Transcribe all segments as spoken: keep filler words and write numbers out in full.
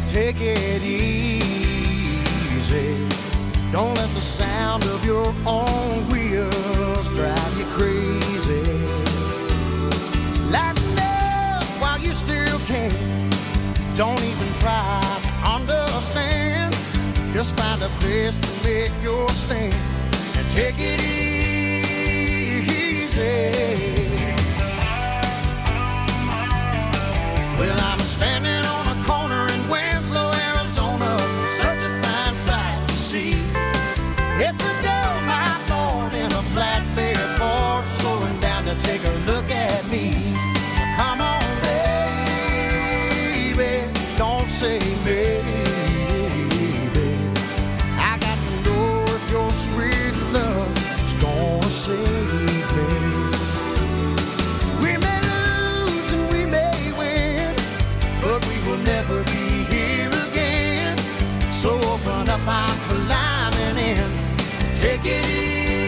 take it easy. Don't let the sound of your own wheels drive you crazy. Lighten up while you still can. Don't even try to understand. Just find a place to make your stand and take it easy. Well, I'm standing on a corner in Winslow, Arizona, such a fine sight to see. It's a dull, my Lord, in a flatbed Ford, slowing down to take a look at me. So come on, baby, don't say maybe. I got to know if your sweet love is gonna save me. We may lose and we may win, but we will never be here again. So open up my climbing in, take it easy.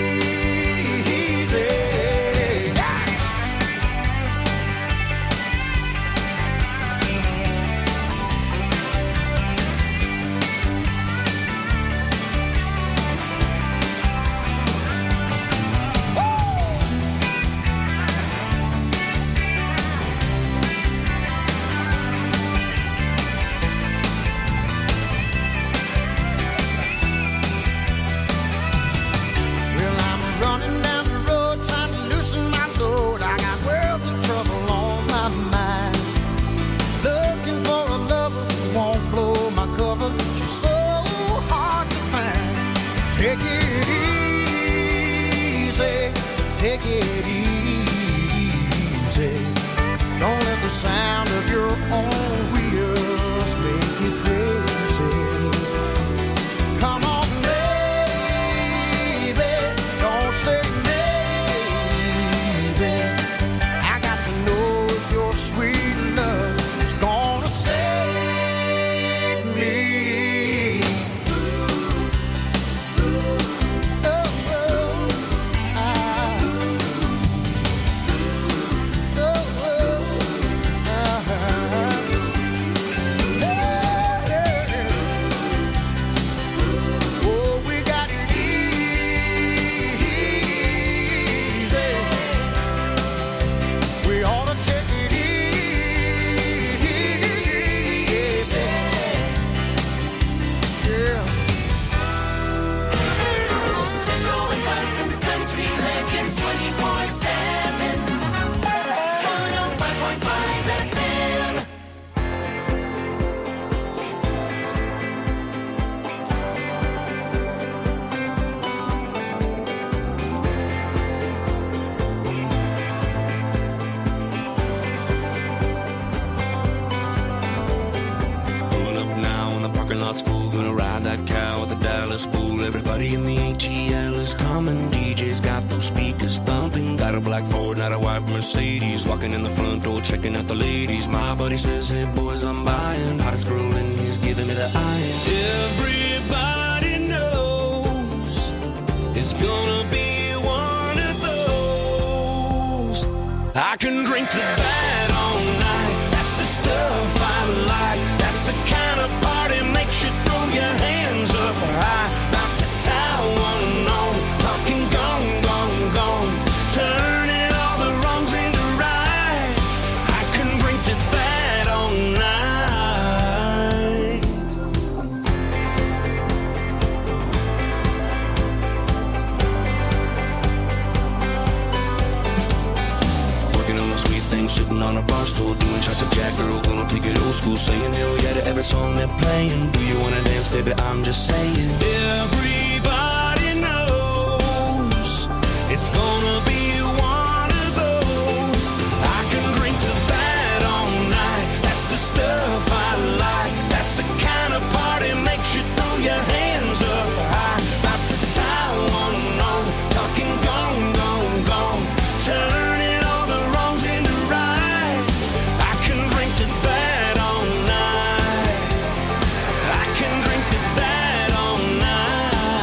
Take it easy, take it easy. Don't let the sound of your own wheels make you crazy. Come on, baby, don't say maybe. I got to know if your sweet love is gonna save me. Everybody in the A T L is coming. D J's got those speakers thumping. Got a black Ford, not a white Mercedes. Walking in the front door, checking out the ladies. My buddy says, hey boys, I'm buying. Hottest girl in he's giving me the eye. Everybody knows it's gonna be one of those. I can drink to that all night. That's the stuff I like. That's the kind of party makes you throw your hands up high. One on, talking gone, gone, gone, turning all the wrongs into right. I can drink to that all night. Working on the sweet thing, sitting on a bar stool, doing shots of Jack, girl, gonna take it old school, saying hell yeah to every song they're playing. Do you wanna dance, baby? I'm just saying. Everybody knows it's gonna be one of those. I can drink to that all night. That's the stuff I like. That's the kind of party makes you throw your hands up high. About to tie one on, talking gone, gone, gone, turning all the wrongs into right. I can drink to that all night. I can drink to that all night.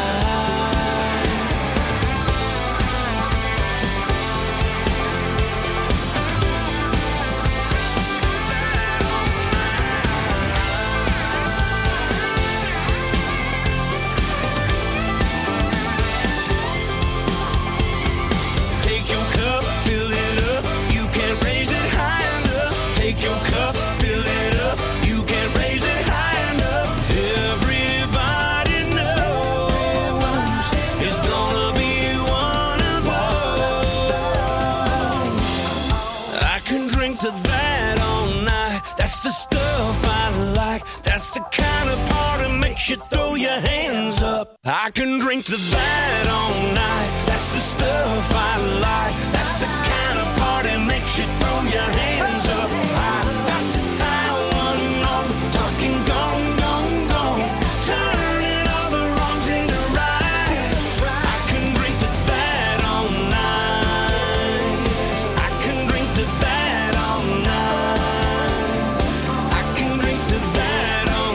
That's the stuff I like. That's the kind of party makes you throw your hands up. I can drink to that all night. That's the stuff I like. That's the kind of party makes you throw your hands up. I got to tie one on, talking gone, gone, gone, turning all the wrongs into right. I can drink to that all night. I can drink to that all night. I can drink to that all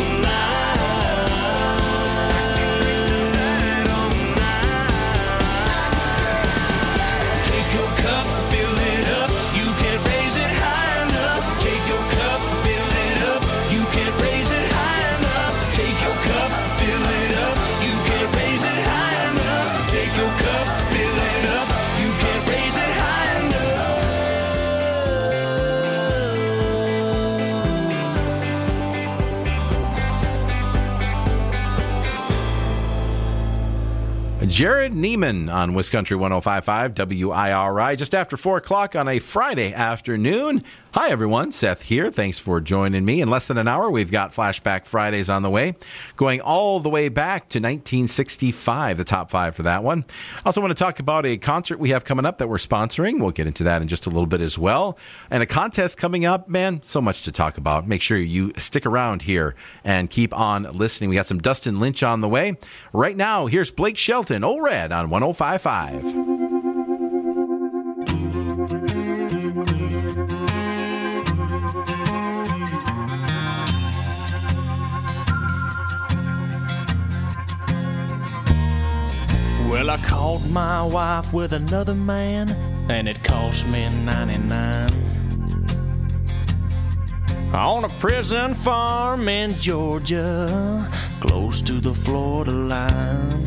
night. Take your cup, fill it up. You can't raise it high enough. Take your cup, fill it up. You can't raise it high enough. Take your cup, fill it up. You can't raise it high enough. Take your cup, fill it up. You can't raise it high enough. Jared Neiman on Wiscountry one oh five point five W I R I, just after four o'clock on a Friday afternoon. Hi, everyone. Seth here. Thanks for joining me. In less than an hour, we've got Flashback Fridays on the way, going all the way back to nineteen sixty-five, the top five for that one. Also want to talk about a concert we have coming up that we're sponsoring. We'll get into that in just a little bit as well. And a contest coming up. Man, so much to talk about. Make sure you stick around here and keep on listening. We got some Dustin Lynch on the way. Right now, here's Blake Shelton, Old Red on one oh five point five. Well, I caught my wife with another man, and it cost me ninety-nine. On a prison farm in Georgia, close to the Florida line.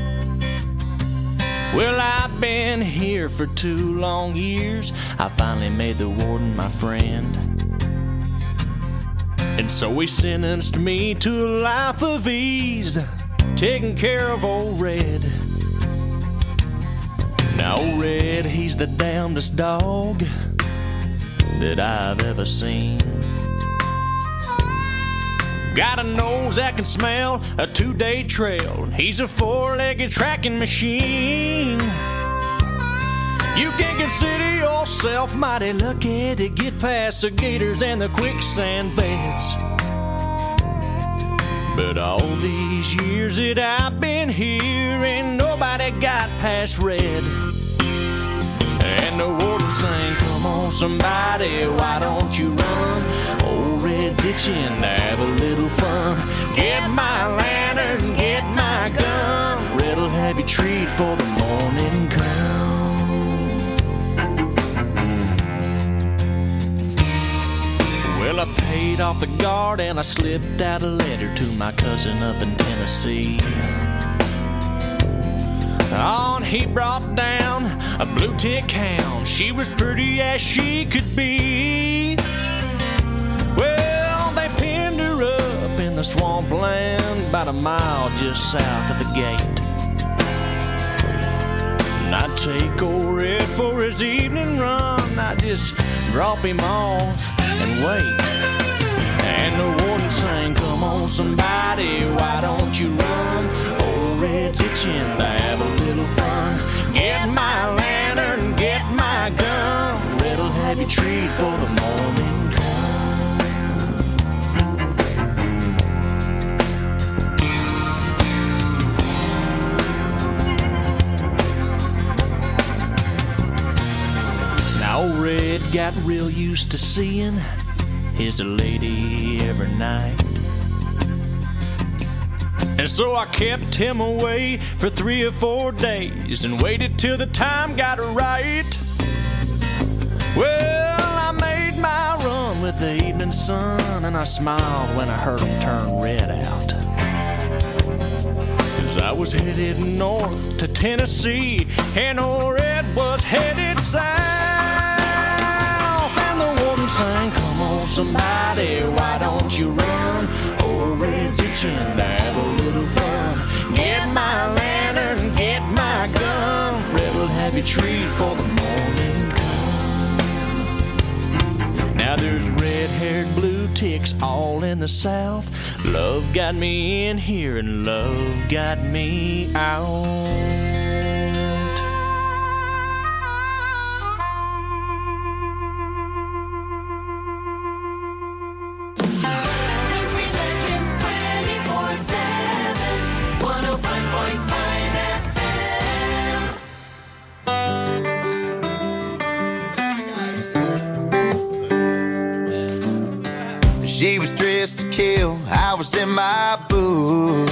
Well, I've been here for two long years. I finally made the warden my friend. And so he sentenced me to a life of ease, taking care of old Red. Now old Red, he's the damnedest dog that I've ever seen. Got a nose that can smell a two-day trail. He's a four-legged tracking machine. You can consider yourself mighty lucky to get past the gators and the quicksand beds. But all these years that I've been here, ain't nobody got past Red. And the warden sang, come on somebody, why don't you run? Old Red's itching to have a little fun. Get my lantern, get my gun. Red'll have you treat for the morning come. Well, I paid off the guard and I slipped out a letter to my cousin up in Tennessee. On he brought down a blue tick hound. She was pretty as she could be. Well, they pinned her up in the swampland about a mile just south of the gate. And I'd take old Red for his evening run. I'd just drop him off and wait. And the warden sang, come on somebody, why don't you run? Old Red's itching to have a little fun. Get my lantern, get my gun. Red'll have you treat for the morning come. Now old Red got real used to seeing his lady every night. And so I kept him away for three or four days and waited till the time got right. Well, I made my run with the evening sun, and I smiled when I heard him turn Red out. 'Cause I was headed north to Tennessee, and old Red was headed south. And the warden sang, come on somebody, why don't you run? Old Red's itching to have a little fun. Get my lantern, get my gun. Red'll have you treat for the morning come. Now there's Red red-haired blue ticks all in the south. Love got me in here and love got me out. She was dressed to kill, I was in my booth.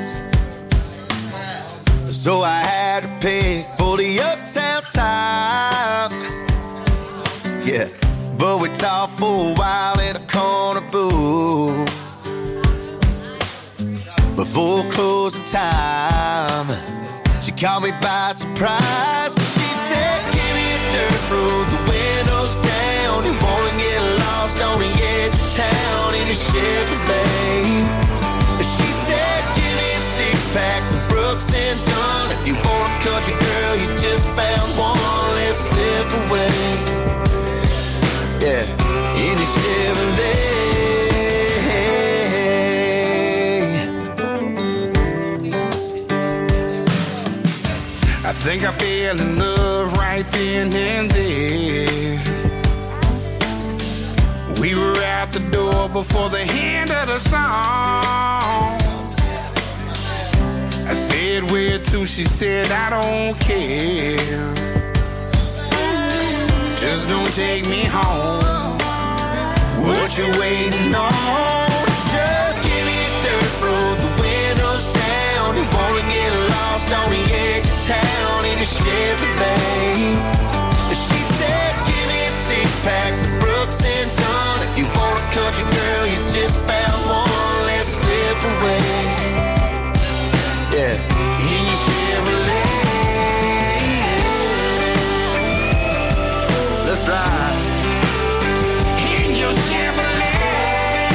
So I had to pick for the uptown top. Yeah, but we talked for a while in a corner booth. Before closing time, she caught me by surprise. She said, give me a dirt road, the windows down. You wanna get lost on the edge of town in a Chevrolet. She said, give me a six-pack, some Brooks and Dunn. If you want a country girl, you just found one, let's slip away. Yeah, in a Chevrolet. I think I fell in love right then and there. We were out the door before the end of the song. I said, where to? She said, I don't care. Just don't take me home. What you waiting on? Just give me a dirt road, the windows down. You wanna get lost on the edge of town in a Chevrolet. She said, give me a six-pack, some Brooks and Dunn. If you want a country girl, you just found one, let's slip away. Yeah, in your Chevrolet. Let's ride. In your Chevrolet.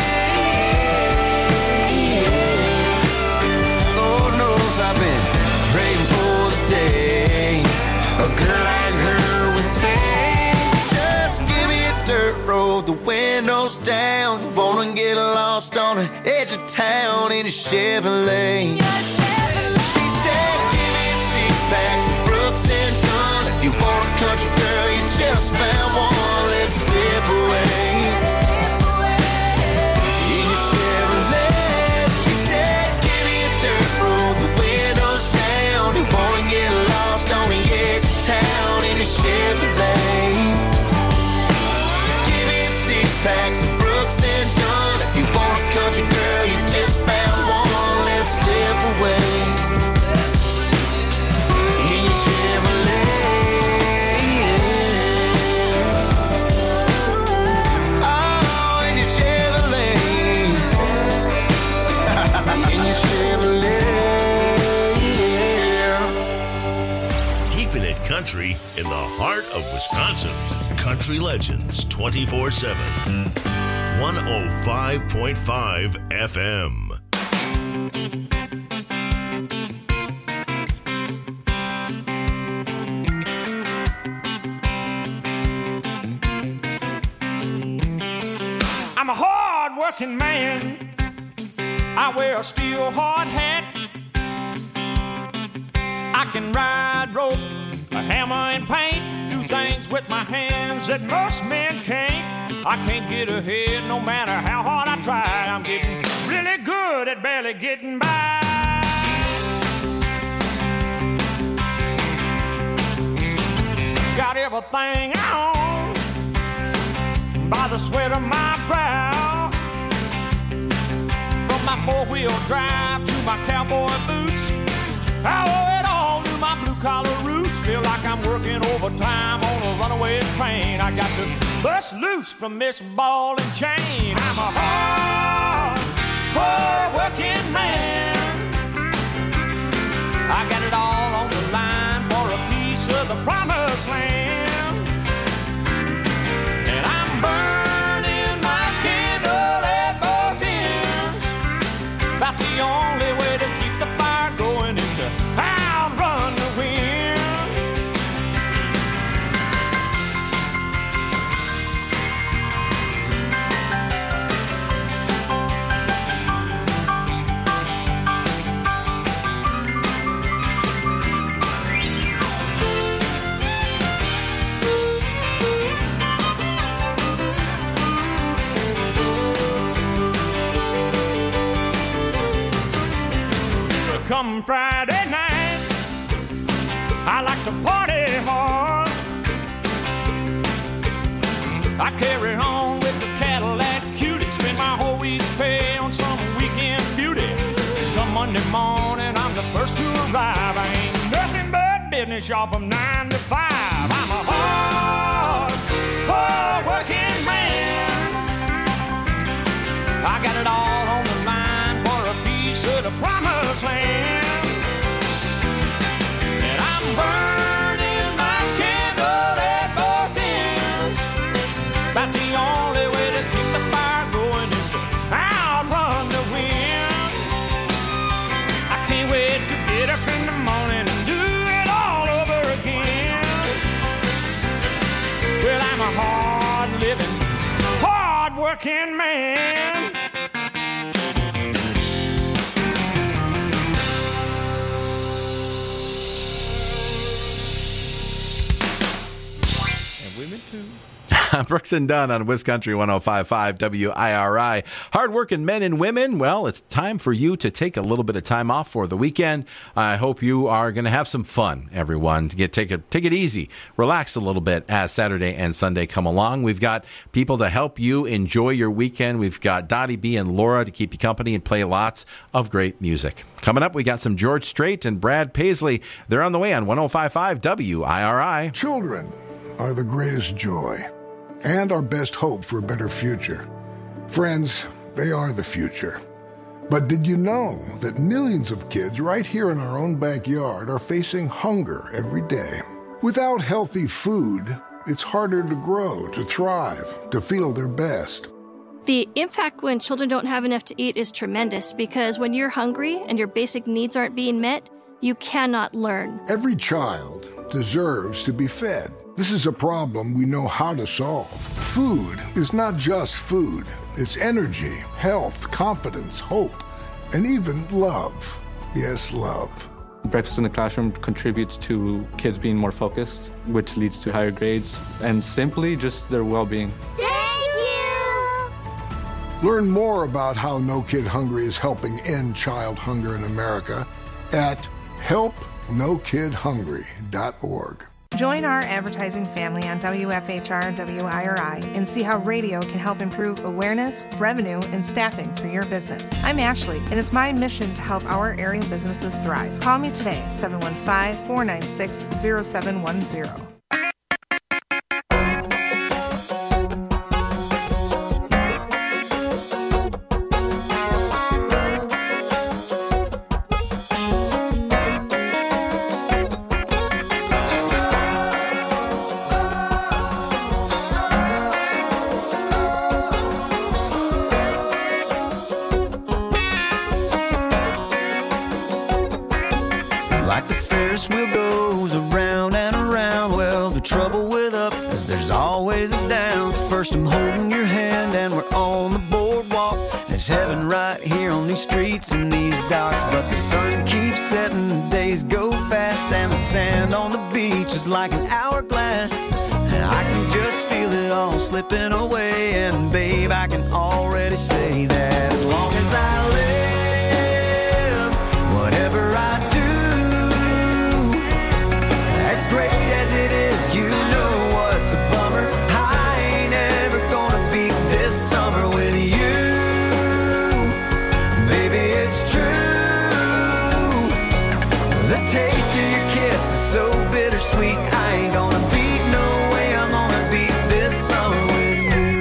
Lord knows I've been praying for the day a girl like her would say, just give me a dirt road, the windows down. You wanna get lost on the edge of town in a Chevrolet. She said, give me a six-pack, some Brooks and Dunn. If you want a country girl, you just found one, let's slip away. In a Chevrolet. She said, give me a dirt road, the windows down. You wanna get lost on the edge of town in a Chevrolet. Give me a six-pack, some Brooks and Dunn. If you want a country girl, you just found one, let's slip away. In your Chevrolet. Oh, in your Chevrolet. In your Chevrolet, yeah. Keeping it country in the heart of Wisconsin. Country Legends twenty-four seven. one oh five point five F M. I'm a hard-working man. I wear a steel hard hat. I can ride rope, a hammer and paint, do things with my hands that most men can't. I can't get ahead no matter how hard I try. I'm getting really good at barely getting by. Got everything I own by the sweat of my brow. From my four-wheel drive to my cowboy boots, I owe it all to my blue-collar roots. Feel like I'm working overtime on a runaway train. I got to bust loose from this ball and chain. I'm a hard, hard-working man. I got it all on the line for a piece of the promised land. And I'm burning my candle at both ends. About the only way to keep the fire going is to outrun the wind. come Friday night, I like to party hard. I carry on with the Cadillac Cutie, spend my whole week's pay on some weekend beauty. Come Monday morning, I'm the first to arrive. I ain't nothing but business, y'all, from nine to five. I'm a hard, hard working man. I got it all on the line for a piece of the promised land. And I'm burning my candle at both ends. That's the only way to keep the fire going is to outrun the wind. I can't wait to get up in the morning and do it all over again. Well, I'm a hard-living, hard-working man. And women too. Brooks and Dunn on Wiscountry one oh five point five W I R I. Hardworking men and women, well, it's time for you to take a little bit of time off for the weekend. I hope you are going to have some fun, everyone. To get take it take it easy, relax a little bit as Saturday and Sunday come along. We've got people to help you enjoy your weekend. We've got Dottie B and Laura to keep you company and play lots of great music. Coming up, we got some George Strait and Brad Paisley. They're on the way on one oh five point five W I R I. Children are the greatest joy and our best hope for a better future. Friends, they are the future. But did you know that millions of kids right here in our own backyard are facing hunger every day? Without healthy food, it's harder to grow, to thrive, to feel their best. The impact when children don't have enough to eat is tremendous because when you're hungry and your basic needs aren't being met, you cannot learn. Every child deserves to be fed. This is a problem we know how to solve. Food is not just food. It's energy, health, confidence, hope, and even love. Yes, love. Breakfast in the classroom contributes to kids being more focused, which leads to higher grades, and simply just their well-being. Thank you! Learn more about how No Kid Hungry is helping end child hunger in America at help no kid hungry dot org. Join our advertising family on W F H R and W I R I and see how radio can help improve awareness, revenue, and staffing for your business. I'm Ashley, and it's my mission to help our area businesses thrive. Call me today, seven one five, four nine six, zero seven one zero. First I'm holding your hand and we're on the boardwalk. There's heaven right here on these streets and these docks. But the sun keeps setting, the days go fast, and the sand on the beach is like an hourglass. And I can just feel it all slipping away. And babe, I can already say that as long as I live, whatever I do, as great as it is, you know what's a bummer. Summer with you, baby, it's true. The taste of your kiss is so bittersweet. I ain't gonna beat, no way I'm gonna beat this summer with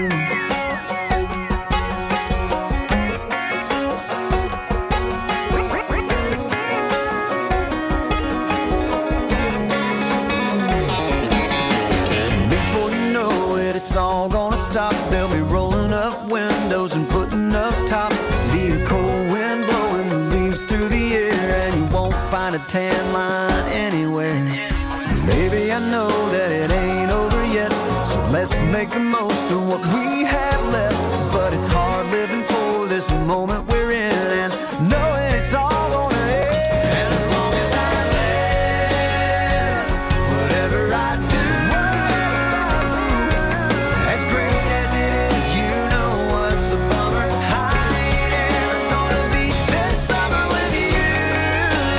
you. Before you know it, it's all gonna stop. They'll be rolling up windows and putting up tops. Be a cold wind blowing the leaves through the air, and you won't find a tan line anywhere. Baby, I know that it ain't over yet, so let's make the most of what we have left. But it's hard living for this moment we're in, and knowing it's all gonna end. And as long as I live, whatever I do, as great as it is, you know what's a bummer. I ain't ever gonna beat this summer with you.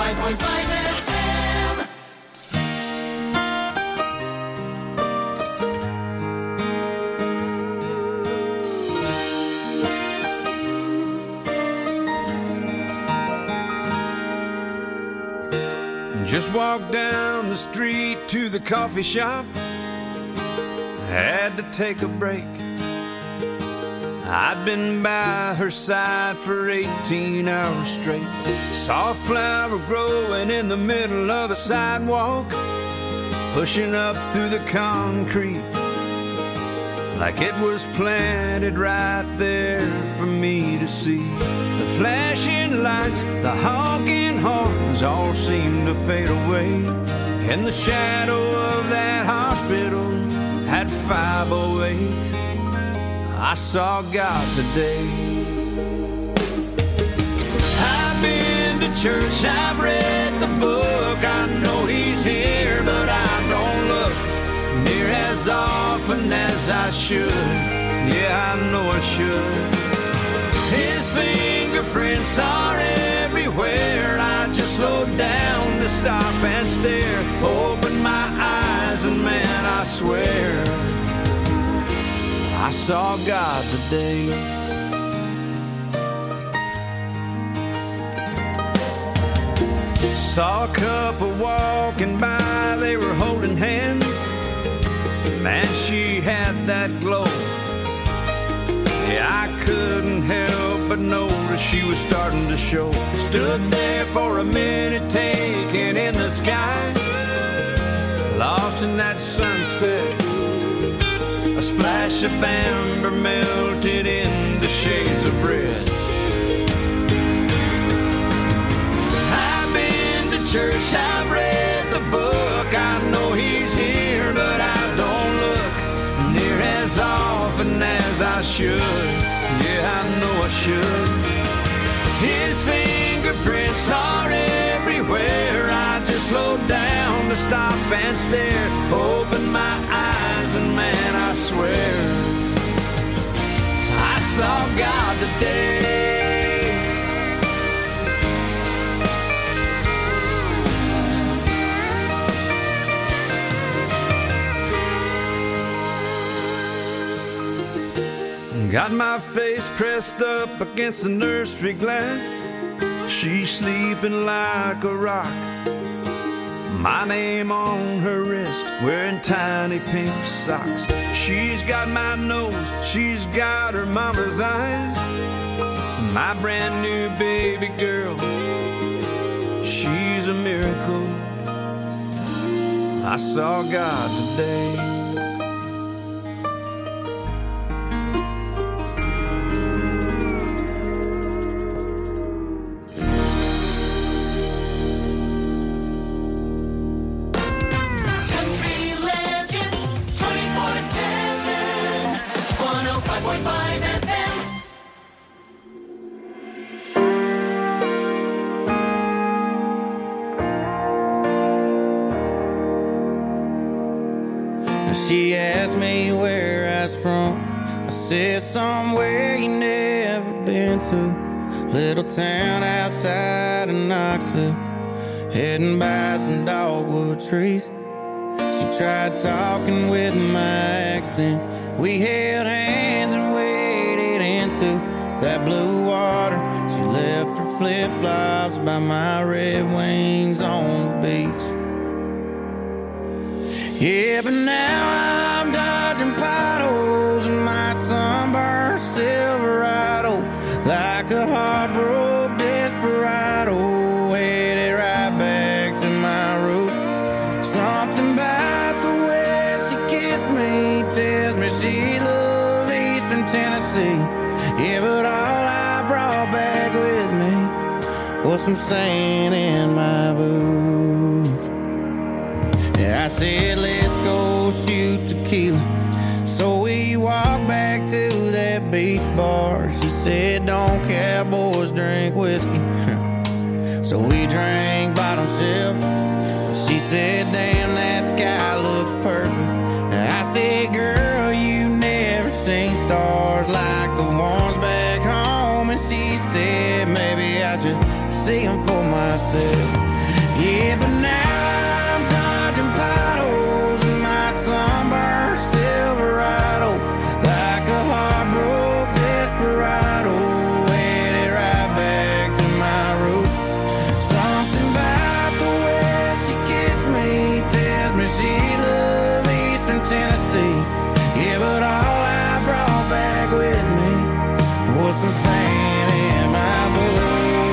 five point five F M. Just walked down the street to the coffee shop. Had to take a break. I'd been by her side for eighteen hours straight. Saw a flower growing in the middle of the sidewalk, pushing up through the concrete like it was planted right there for me to see. The flashing lights, the honking horns all seemed to fade away. In the shadow of that hospital at five oh eight, I saw God today. I've been to church, I've read the book, I know He's here, but I don't look near as often as I should. Yeah, I know I should. His fingerprints are everywhere. I just slowed down to stop and stare. Opened my eyes and man, I swear I saw God today. Saw a couple walking by, they were holding hands. Man, she had that glow. Yeah, I couldn't help but notice she was starting to show. Stood there for a minute, taking in the sky, lost in that sunset. A splash of amber melted into shades of red. I've been to church, I've read the book, I know He's here, but I don't look near as often as I should. Yeah, I know I should. His fingerprints are everywhere. I just slowed down to stop and stare. Opened my eyes and man, I swear I saw God today. Got my face pressed up against the nursery glass. She's sleeping like a rock. My name on her wrist, wearing tiny pink socks. She's got my nose, she's got her mama's eyes. My brand new baby girl, she's a miracle. I saw God today. She asked me where I was from. I said somewhere you never been to. Little town outside of Knoxville, heading by some dogwood trees. She tried talking with my accent. We held hands and waded into that blue water. She left her flip-flops by my Red Wings on the beach. Yeah, but now I'm dodging potholes in my sunburned Silverado, like a heartbroken desperado, headed right back to my roots. Something about the way she kissed me tells me she loved Eastern Tennessee. Yeah, but all I brought back with me was some sand in my boots. I said, let's go shoot tequila. So we walked back to that beach bar. She said, don't cowboys drink whiskey. So we drank bottom shelf. She said, damn, that sky looks perfect. I said, girl, you never seen stars like the ones back home. And she said, maybe I should see them for myself. Yeah, but now I'm dodging potholes in my sunburned Silverado, like a heartbroken desperado, headed right back to my roots. Something about the way she kissed me tells me she loved Eastern Tennessee. Yeah, but all I brought back with me was some sand in my boots.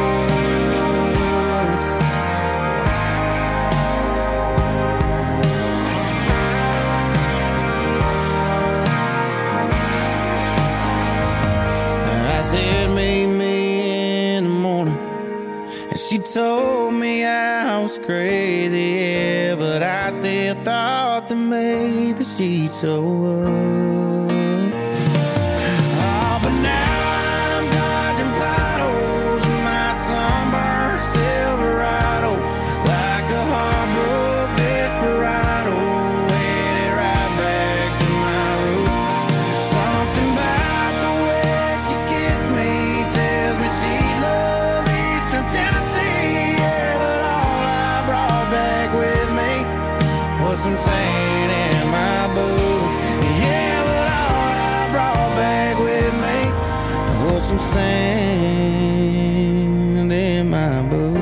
Said meet me in the morning, and she told me I was crazy, yeah, but I still thought that maybe she'd show up. Oh, but now I'm dodging potholes in my sunburned Silverado, like a heartbroken desperado, headed right back to my roots. Something about the way she kissed me tells me she loved Eastern Tennessee. Yeah, but all I brought back with me was some sand in my boots. Yeah, but all I brought back with me was some sand in my boots.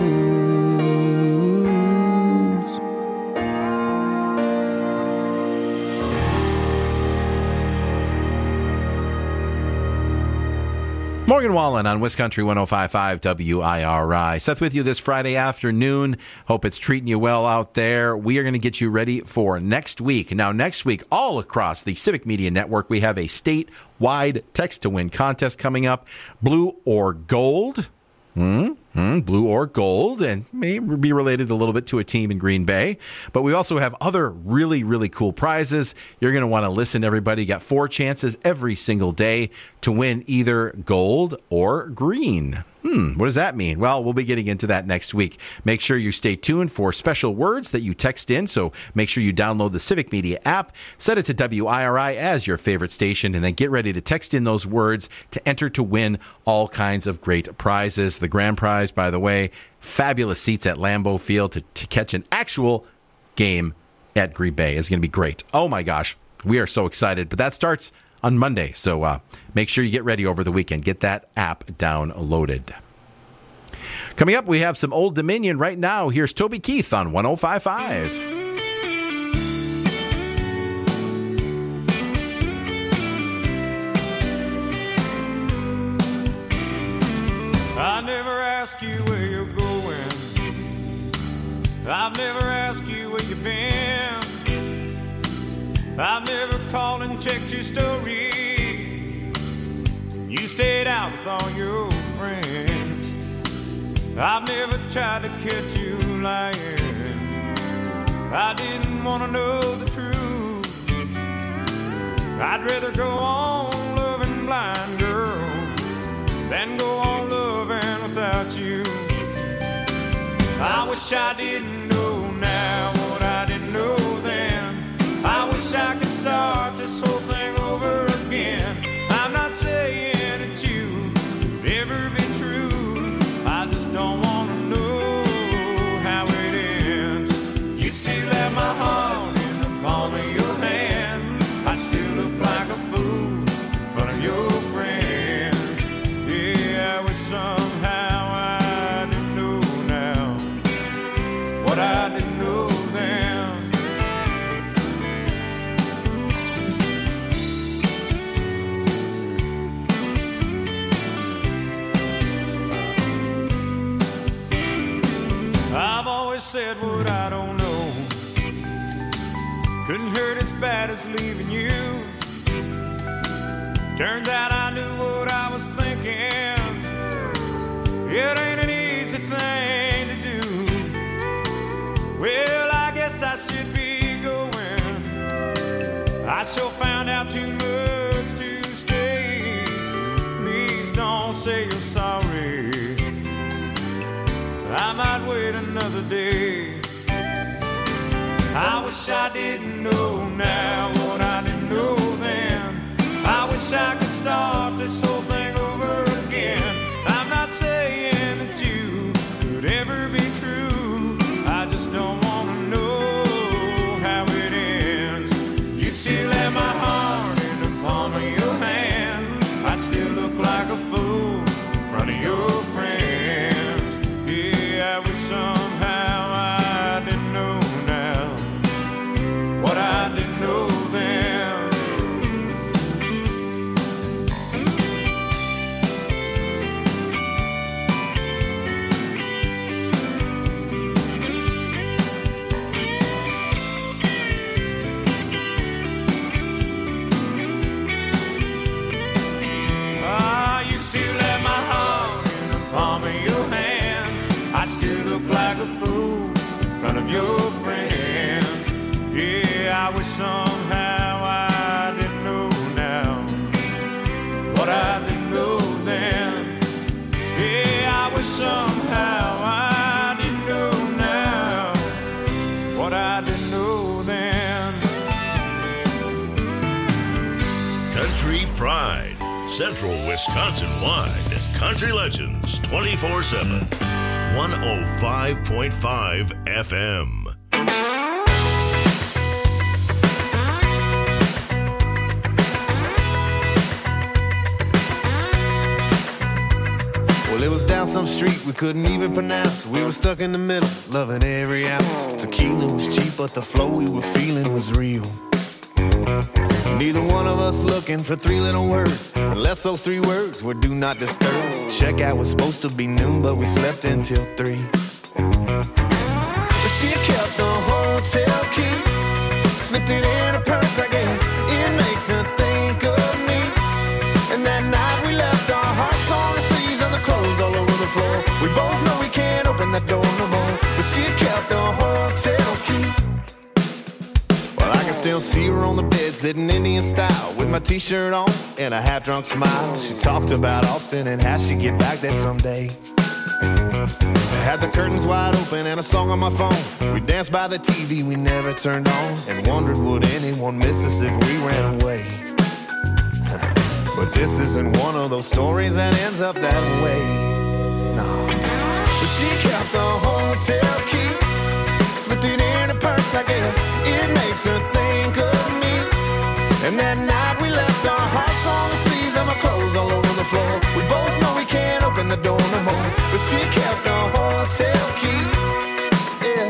Morgan Wallen on Wiscountry one oh five point five W I R I. Seth with you this Friday afternoon. Hope it's treating you well out there. We are going to get you ready for next week. Now, next week, all across the Civic Media Network, we have a statewide text-to-win contest coming up. Blue or gold? Hmm? Hmm, blue or gold, and may be related a little bit to a team in Green Bay. But we also have other really, really cool prizes. You're going to want to listen, everybody. You got four chances every single day to win either gold or green. Hmm, what does that mean? Well, we'll be getting into that next week. Make sure you stay tuned for special words that you text in, so make sure you download the Civic Media app, set it to W I R I as your favorite station, and then get ready to text in those words to enter to win all kinds of great prizes. The grand prize, by the way, fabulous seats at Lambeau Field to, to catch an actual game at Green Bay. It's going to be great. Oh my gosh, we are so excited. But that starts on Monday, so uh, make sure you get ready over the weekend. Get that app downloaded. Coming up, we have some Old Dominion right now. Here's Toby Keith on one oh five point five. I never ask you where you're going. I've never asked you where you've been. I've never called and checked your story. You stayed out with all your friends. I've never tried to catch you lying. I didn't want to know the truth. I'd rather go on loving blind, girl, than go on loving without you. I wish I didn't know now what I didn't know then. I wish I could start this whole thing over again. I'm not saying that you could ever be true. I just don't want to know how it ends. You'd still have my heart in the palm of your hand. I'd still look like a fool in front of your friends. Yeah, I wish somehow I didn't know now what I didn't know then. I've always said what I don't know. Couldn't hurt as bad as leaving you. Turns out I knew what I was thinking. It ain't an easy thing to do. Well, I guess I should be going. I sure found out too much to stay. Please don't say you're sorry. I might wait another day. I wish I didn't know now what I didn't know then. I wish I could start this whole thing over again. I'm not saying that you somehow I didn't know now what I didn't know then. Yeah, I wish somehow I didn't know now what I didn't know then. Country Pride, Central Wisconsin-wide. Country Legends twenty-four seven. one oh five point five F M. Well, it was down some street we couldn't even pronounce. We were stuck in the middle, loving every ounce. Tequila was cheap, but the flow we were feeling was real. Neither one of us looking for three little words, unless those three words were do not disturb. Checkout was supposed to be noon, but we slept until three. She kept the hotel key, slipped it in her purse, I guess. It makes her think of me. And that night we left our hearts on the sleeves and the clothes all over the floor. We both know we can't open that door no more, but she kept the hotel key. Well, I can still see her on the bed, sitting Indian style, with my t-shirt on and a half-drunk smile. She talked about Austin and how she'd get back there someday. I had the curtains wide open and a song on my phone. We danced by the T V we never turned on, and wondered would anyone miss us if we ran away. But this isn't one of those stories that ends up that way. No. But she kept the hotel key, slipped it in her purse, I guess. It makes her think of me. And that night we left our hearts on the sleeves and my clothes all over the floor. We both know we can't open the door no more, but she kept the hotel key. Yeah.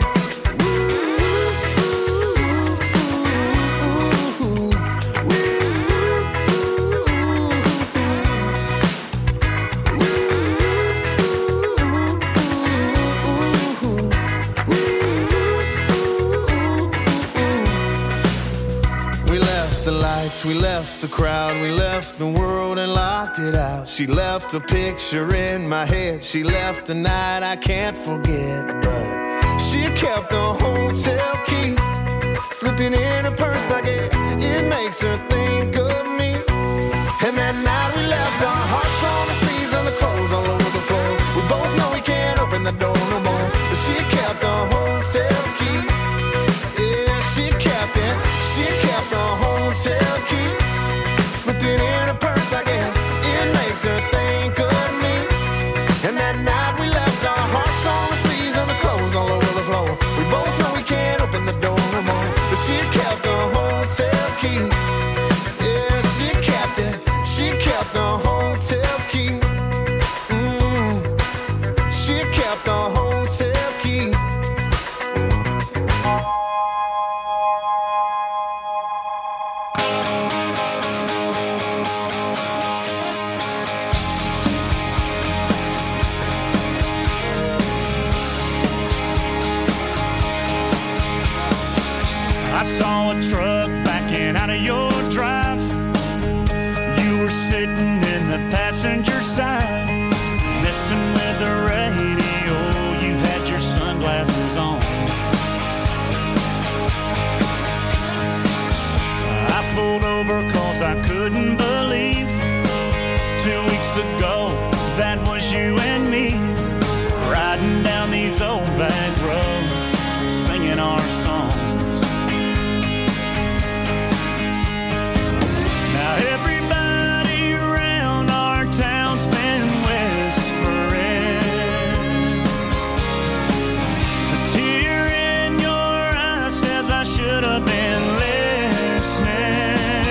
We left the crowd, we left the world and locked it out. She left a picture in my head, she left a night I can't forget. But she kept the hotel key, slipped it in her purse, I guess. It makes her think of me. And that night we left our hearts on the sleeves and the clothes all over the floor. We both know we can't open the door no more, but she kept the hotel key. Yeah, she kept it, she kept the hotel key, slipped it in her purse, I guess. It makes her think of me. And that night we left our hearts on the sleeves and the clothes all over the floor. We both know we can't open the door no more, but she kept the hotel key. Yeah, she kept it, she kept the hotel key. Mm. She kept the hotel key. I saw a truck backing out of your drive. You were sitting in the passenger side, messing with the radio. You had your sunglasses on. I pulled over cause I couldn't believe two weeks ago that was you and me, riding down these old back roads, singing our songs. Now everybody around our town's been whispering, a tear in your eye says I should have been listening.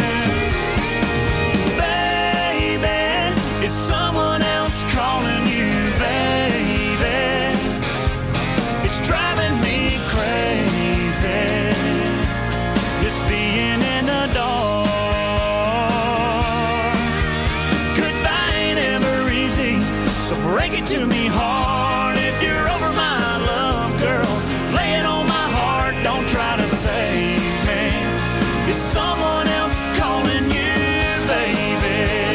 Baby, is someone else calling you, baby? It's driving me crazy, this being in the dark. So break it to me hard if you're over my love, girl. Lay it on my heart, don't try to save me. Is someone else calling you, baby?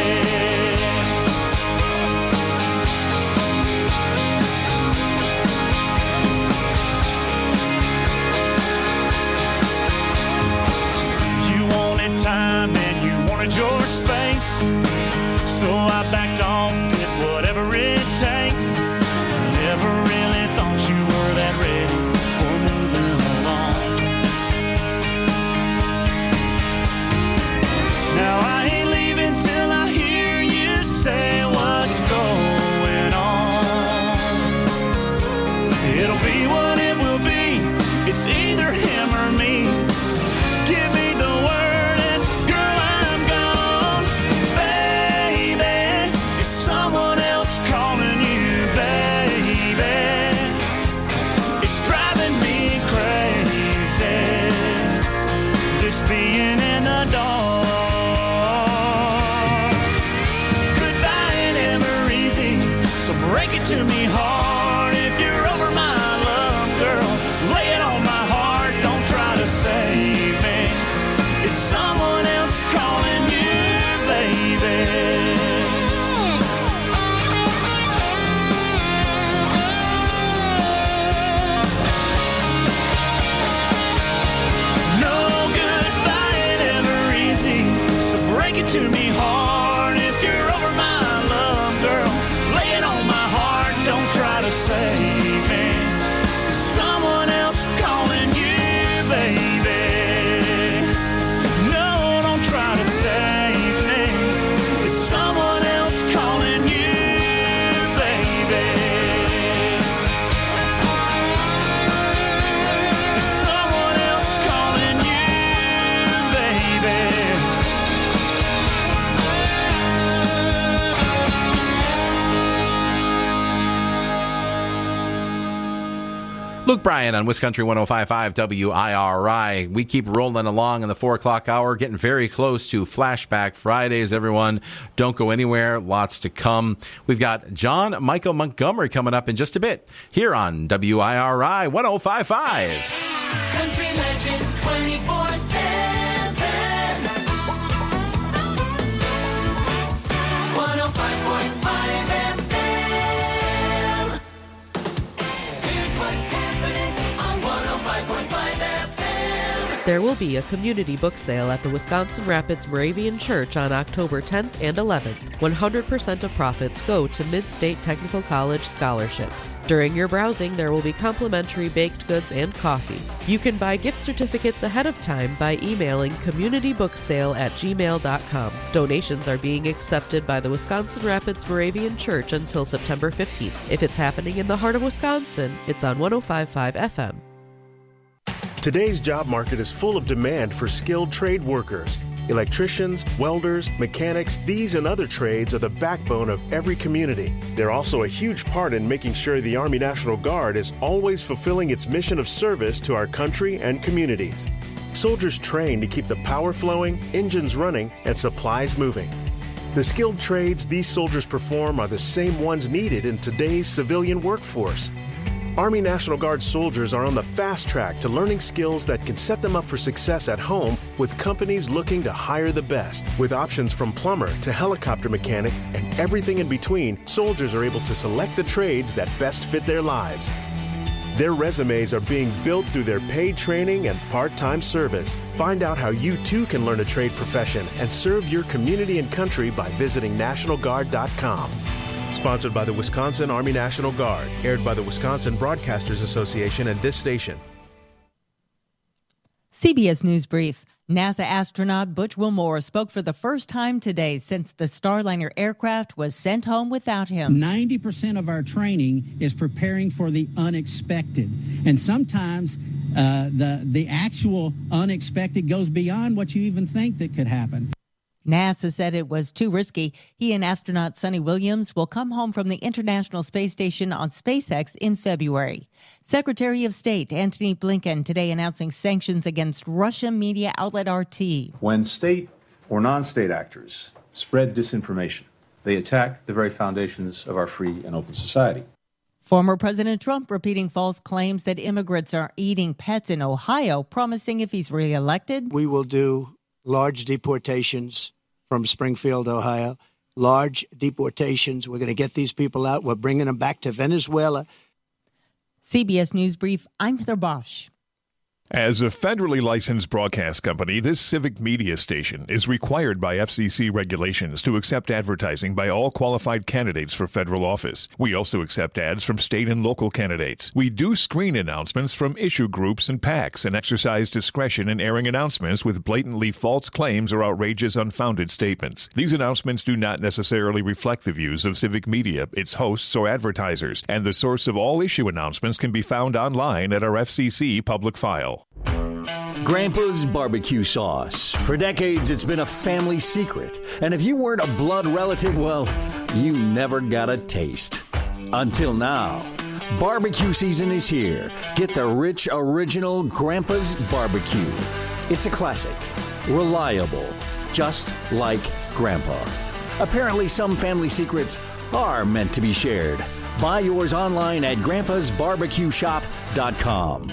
break it to me hard. If you're over my love, girl, lay it on my heart. Don't try to save me. It's someone else calling you, baby. To me hard. If you're over my love, girl, lay it on my heart. Don't try to save me. Someone else calling you, baby. No, don't try to save me. It's someone else calling you, baby. It's someone else calling you, baby. Luke Bryan on Wisconsin one oh five point five W I R I. We keep rolling along in the four o'clock hour, getting very close to Flashback Fridays, everyone. Don't go anywhere. Lots to come. We've got John Michael Montgomery coming up in just a bit here on W I R I one oh five point five. Country Legends twenty-four seven. one oh five point five F M. Here's what's happening on one oh five point five F M. There will be a community book sale at the Wisconsin Rapids Moravian Church on October tenth and eleventh. one hundred percent of profits go to Mid-State Technical College scholarships. During your browsing, there will be complimentary baked goods and coffee. You can buy gift certificates ahead of time by emailing communitybooksale at gmail dot com. Donations are being accepted by the Wisconsin Rapids Moravian Church until September fifteenth. If it's happening in the heart of Wisconsin, it's on one oh five point five F M. Today's job market is full of demand for skilled trade workers. Electricians, welders, mechanics, these and other trades are the backbone of every community. They're also a huge part in making sure the Army National Guard is always fulfilling its mission of service to our country and communities. Soldiers train to keep the power flowing, engines running, and supplies moving. The skilled trades these soldiers perform are the same ones needed in today's civilian workforce. Army National Guard soldiers are on the fast track to learning skills that can set them up for success at home with companies looking to hire the best. With options from plumber to helicopter mechanic and everything in between, soldiers are able to select the trades that best fit their lives. Their resumes are being built through their paid training and part-time service. Find out how you too can learn a trade profession and serve your community and country by visiting national guard dot com. Sponsored by the Wisconsin Army National Guard. Aired by the Wisconsin Broadcasters Association and this station. C B S News Brief. NASA astronaut Butch Wilmore spoke for the first time today since the Starliner aircraft was sent home without him. ninety percent of our training is preparing for the unexpected. And sometimes uh, the, the actual unexpected goes beyond what you even think that could happen. NASA said it was too risky. He and astronaut Sonny Williams will come home from the International Space Station on SpaceX in February. Secretary of State Antony Blinken today announcing sanctions against Russian media outlet R T. When state or non-state actors spread disinformation, they attack the very foundations of our free and open society. Former President Trump repeating false claims that immigrants are eating pets in Ohio, promising if he's reelected, we will do large deportations from Springfield, Ohio. Large deportations. We're going to get these people out. We're bringing them back to Venezuela. C B S News Brief, I'm Heather Bosch. As a federally licensed broadcast company, this civic media station is required by F C C regulations to accept advertising by all qualified candidates for federal office. We also accept ads from state and local candidates. We do screen announcements from issue groups and PACs and exercise discretion in airing announcements with blatantly false claims or outrageous, unfounded statements. These announcements do not necessarily reflect the views of civic media, its hosts, or advertisers, and the source of all issue announcements can be found online at our F C C public file. Grandpa's barbecue sauce. For decades, it's been a family secret. And if you weren't a blood relative, well, you never got a taste. Until now. Barbecue season is here. Get the rich, original Grandpa's barbecue. It's a classic. Reliable. Just like Grandpa. Apparently, some family secrets are meant to be shared. Buy yours online at grandpas barbecue shop dot com.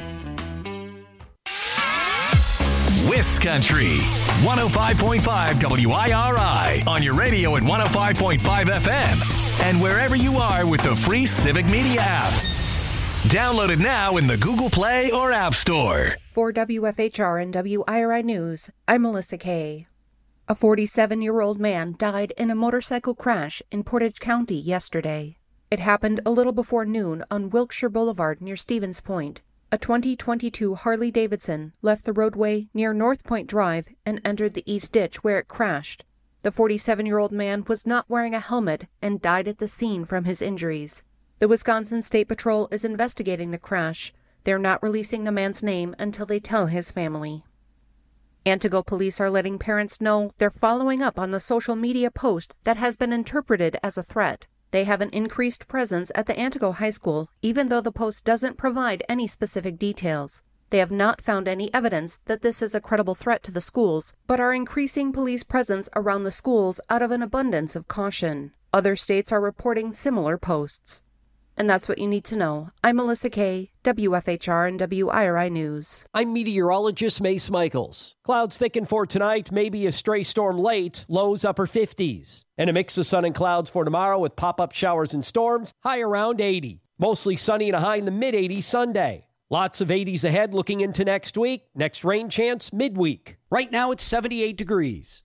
Wiscountry, one oh five point five W I R I, on your radio at one oh five point five F M, and wherever you are with the free Civic Media app. Download it now in the Google Play or App Store. For W F H R and W I R I News, I'm Melissa Kay. A forty-seven-year-old man died in a motorcycle crash in Portage County yesterday. It happened a little before noon on Wilkshire Boulevard near Stevens Point. A twenty twenty-two Harley-Davidson left the roadway near North Point Drive and entered the east ditch where it crashed. The forty-seven-year-old man was not wearing a helmet and died at the scene from his injuries. The Wisconsin State Patrol is investigating the crash. They're not releasing the man's name until they tell his family. Antigo police are letting parents know they're following up on the social media post that has been interpreted as a threat. They have an increased presence at the Antigo High School, even though the post doesn't provide any specific details. They have not found any evidence that this is a credible threat to the schools, but are increasing police presence around the schools out of an abundance of caution. Other states are reporting similar posts. And that's what you need to know. I'm Melissa Kay, W F H R and W I R I News. I'm meteorologist Mace Michaels. Clouds thicken for tonight, maybe a stray storm late, lows upper fifties. And a mix of sun and clouds for tomorrow with pop-up showers and storms, high around eighty. Mostly sunny and a high in the mid-eighties Sunday. Lots of eighties ahead looking into next week. Next rain chance midweek. Right now it's seventy-eight degrees.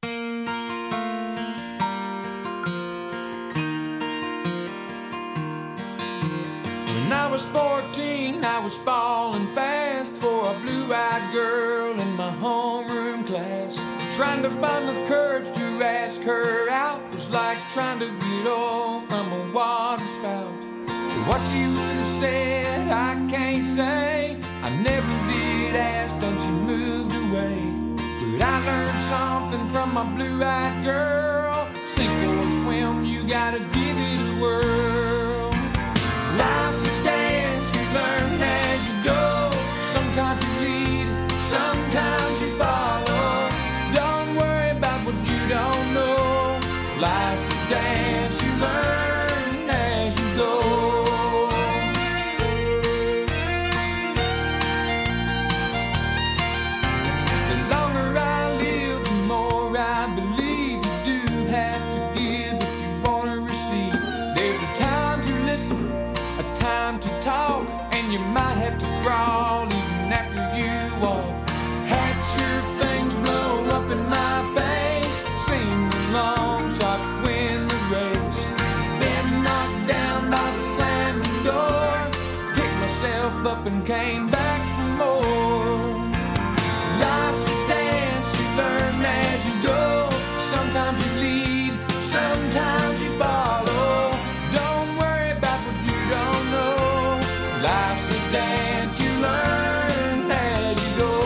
When I was fourteen, I was falling fast for a blue-eyed girl in my homeroom class. Trying to find the courage to ask her out was like trying to get off from a water spout. What you would have said, I can't say. I never did ask, then she moved away. But I learned something from my blue-eyed girl. Sink or swim, you gotta give it a whirl. Life's a dance, you learn as you go. Sometimes you lead, sometimes you follow. Don't worry about what you don't know. Life's a dance, you learn as you go. The longer I live, the more I believe you do have to give if you want to receive. There's a time to listen, a time to talk, and you might have to crawl even after you walk. Had your things blow up in my face, sing the long shot, win the race. Been knocked down by the slamming door, picked myself up and came back for more. Life's a dance, you learn as you go. Sometimes you lead, sometimes you follow. Don't worry about what you don't know. Life's a dance, you learn as you go.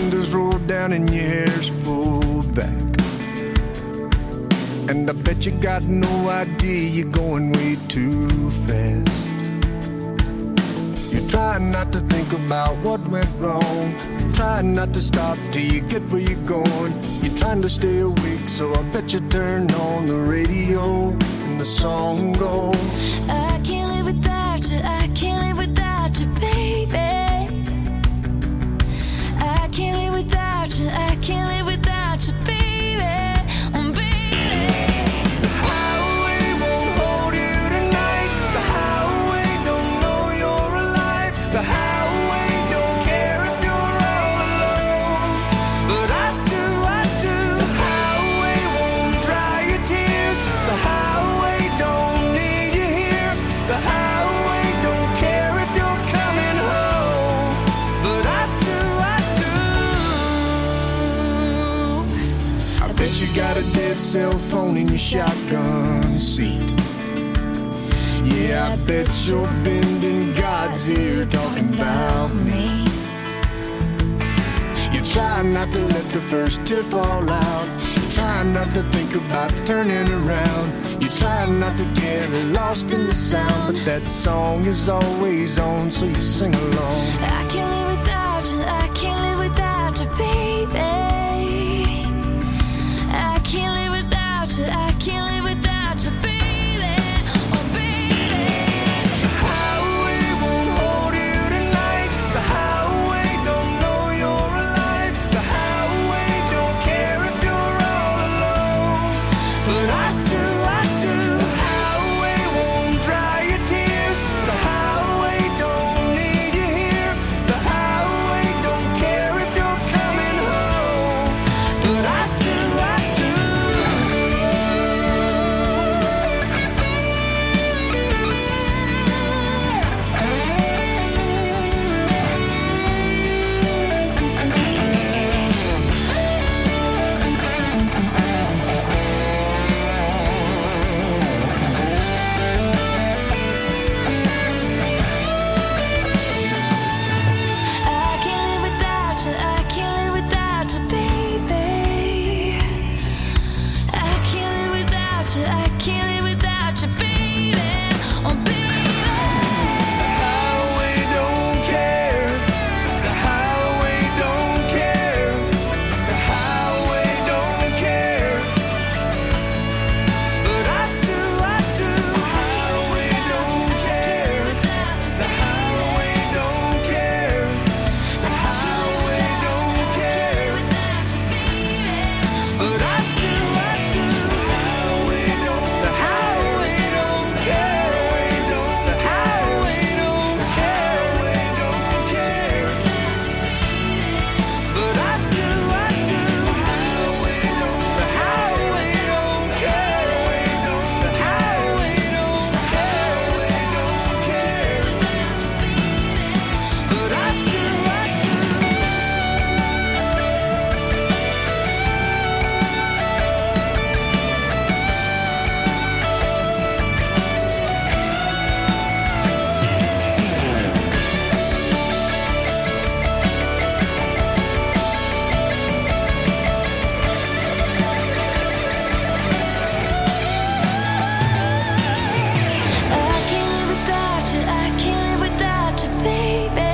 windows rolled down and your hair's pulled back. And I bet you got no idea you're going way too fast. You're trying not to think about what went wrong, trying not to stop till you get where you're going. You're trying to stay awake, so I bet you turn on the radio and the song goes, I can't live without you, I can't live without you, baby. I can't live without you, I can't live without you, baby. Um, baby. The highway won't hold you tonight. The highway don't know you're alive. The highway don't care if you're all alone. But I do, I do. The highway won't dry your tears. The highway don't need you here. The highway don't care if you're coming home. But I do, I do. I bet you got a dead cell phone in your shotgun seat. Yeah, I bet you're bending God's ear talking about me. You're trying not to let the first tear fall out. You're trying not to think about turning around. You're trying not to get lost in the sound. But that song is always on, so you sing along. I can't live without you, I can't live without you, baby. I can't live without you, I can't live without you, baby. Oh, baby. The highway won't hold you tonight. The highway don't know you're alive. The highway don't care if you're all alone. But I do, I do. The highway won't dry your tears. The highway don't need you here. The highway don't care if you're coming home. But I do, I do. I can't live without you, I can't live without you, baby. I can't live without you, I can't live without you, baby. Oh, baby. The highway don't care. The highway don't care. The highway don't care. But I do, I do. The highway don't care. The highway don't care. The highway don't care. But I do, I do. The highway don't. The highway don't care. The highway don't care. Don't care. But I do, I do. The highway don't. The highway don't care. The highway don't care. Don't care. But I do, I do. I can't live without you, I can't live without you, baby.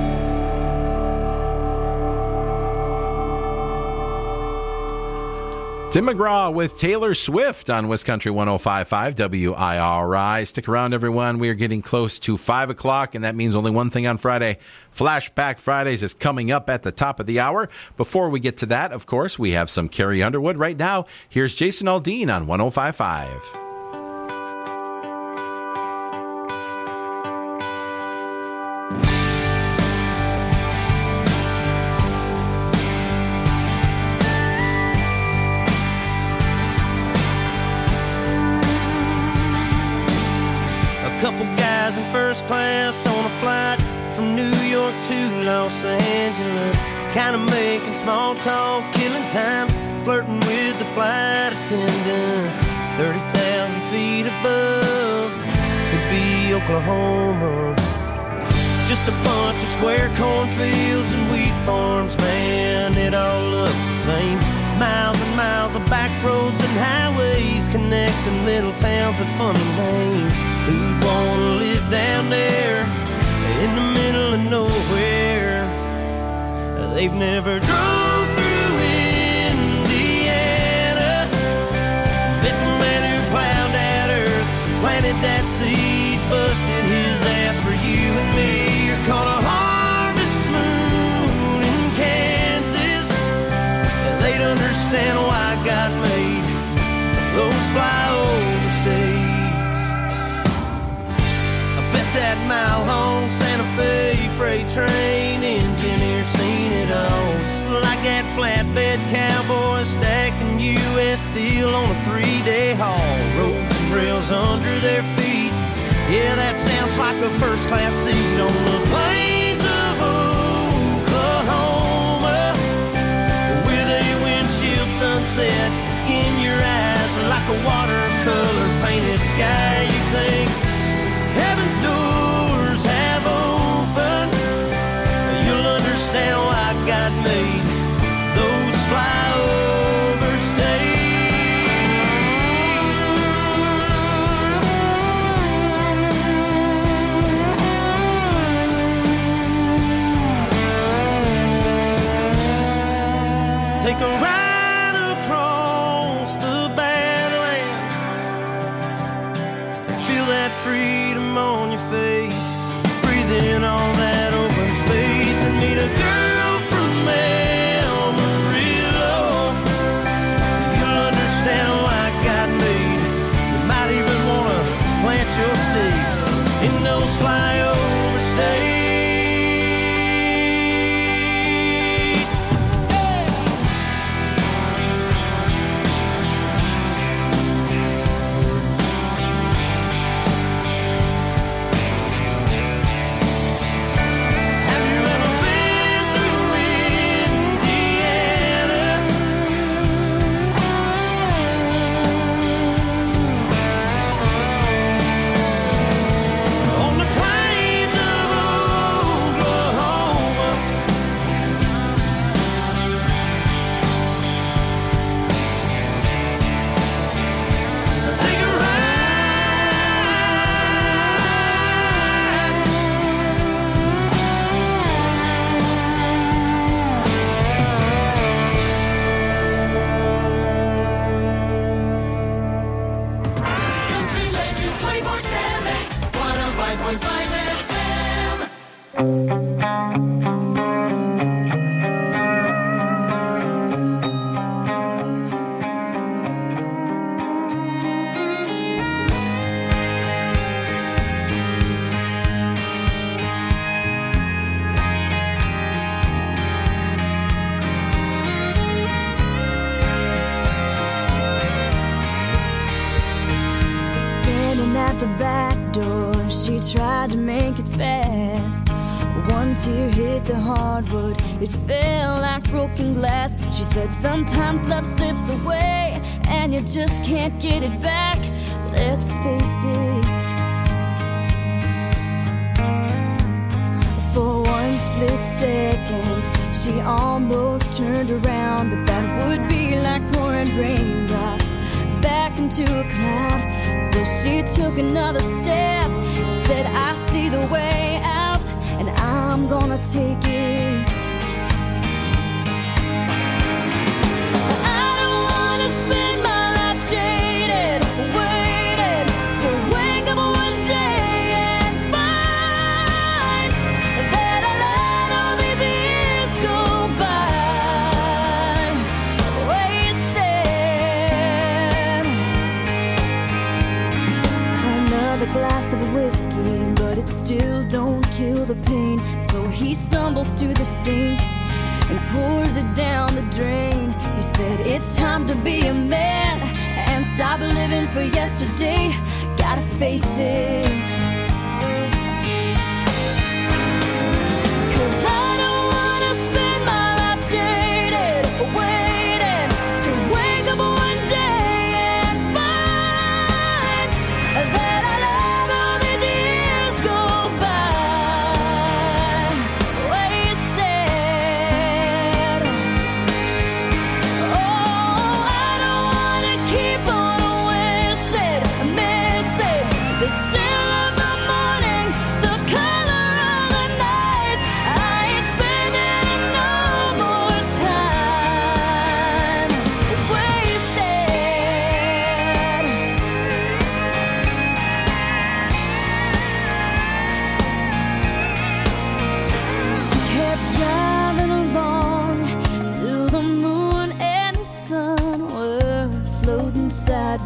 Tim McGraw with Taylor Swift on West Country one oh five point five W I R I. Stick around, everyone. We are getting close to five o'clock, and that means only one thing on Friday. Flashback Fridays is coming up at the top of the hour. Before we get to that, of course, we have some Carrie Underwood. Right now, here's Jason Aldean on one oh five point five. A couple guys in first class on a flight from New York to Los Angeles, kind of making small talk, killing time, flirting with the flight attendants. thirty thousand feet above could be Oklahoma. just a bunch of square cornfields and wheat farms, man, it all looks the same. Miles and miles of back roads and highways connecting little towns with funny names. Who'd wanna live down there in the middle of nowhere? They've never drove through Indiana, met the man who plowed that earth, planted that seed, busted his ass for you and me. You're caught a harvest moon in Kansas. They'd understand why God made those flyover states. I bet that mile-long Santa Fe freight train engineer seen it all, just like that flatbed cowboy stacking U S steel on a three-day haul. Roads and rails under their feet. Yeah, that sounds like a first-class seat on the plains of Oklahoma, with a windshield sunset in your eyes like a watercolor painted sky. You think heaven's doors have opened, you'll understand why God made those flyover states. Take a ride across the Badlands and feel that freedom on your face. Breathe in all that open space and meet a girl from Amarillo. You'll understand why God made. You might even want to plant your stakes in those flyover states. At the back door, she tried to make it fast. One tear hit the hardwood, it fell like broken glass. She said sometimes love slips away and you just can't get it back. Let's face it, for one split second she almost turned around, but that would be like pouring raindrops back into a cloud. So she took another step and said, I see the way out and I'm gonna take it. I don't wanna spend my life jaded, waiting to wake up one day and find that I let all these years go by wasted. Another glass of whiskey, but it still don't kill the pain. So he stumbles to the sink and pours it down the drain. He said it's time to be a man and stop living for yesterday. Gotta face it, 'cause I don't wanna spend my life jaded, waiting to wake up one day and find that I let all these years go by inside